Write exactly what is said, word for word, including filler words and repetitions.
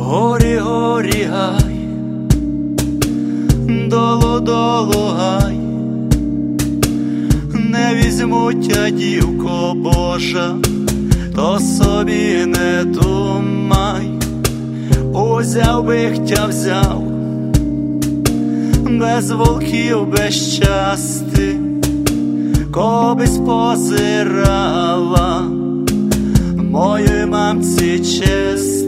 Горі, горі, гай, долу, долу, гай, не візьмуть тя, дівко Божа, то собі не думай. Узяв би тя взяв, без волків, без части, коби спозирала моїй мамці честь.